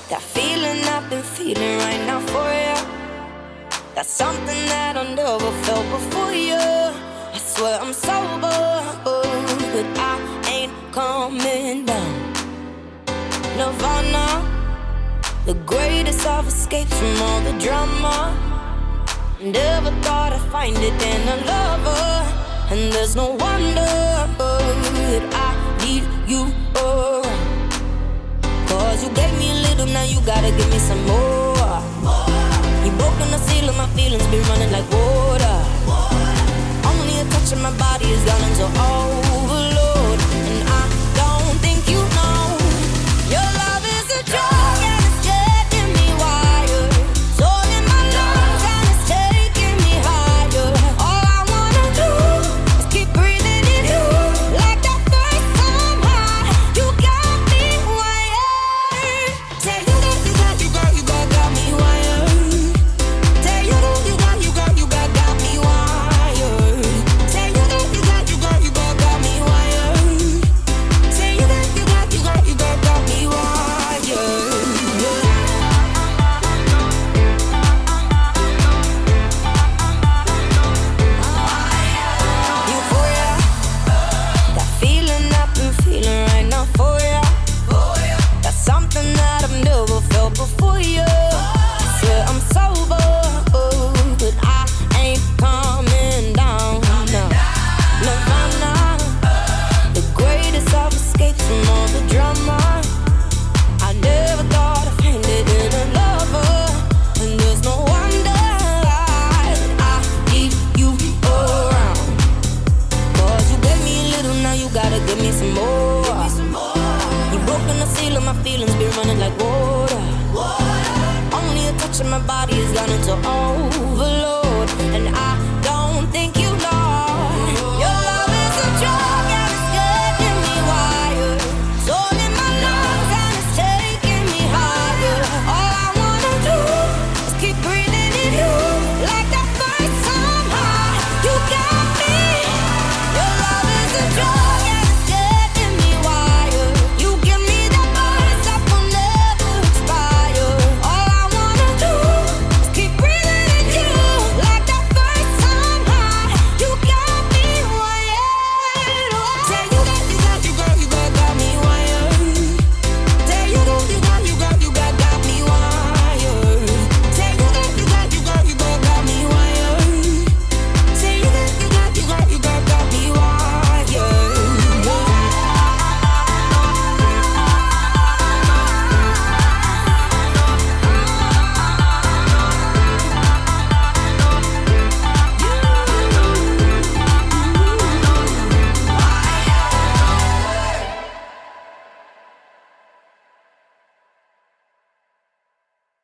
That feeling I've been feeling right now for you. That's something that I never felt before you. I swear I'm sober, but I ain't coming down. Nirvana, the greatest of escapes from all the drama. Never thought I'd find it in a lover, and there's no wonder that I need you around. Cause you gave me a little, now you gotta give me some more. You broken the seal of my feelings, been running like water. Only a touch of my body has gone into overload. And I don't think you know your love is a drug and it's getting me wired. Soul in my lungs and it's taking me higher. All I wanna do is keep breathing in you. Like that first time high, you got me wired. Say you got me wired. Say you got me wired. Say you got me wired. Say you got me wired. Euphoria, that feeling I've been feeling right now for ya. That's something that I've never felt before you. I swear I'm sober, but I ain't coming down. No. Nirvana, the greatest of escapes from all the drama. I never thought I'd find it in a lover, and there's no wonder that I need you around. Cause you gave me a little, now you gotta give me some more. You broken the seal of my feelings, been running like water. Only a touch of my body has gone into overload.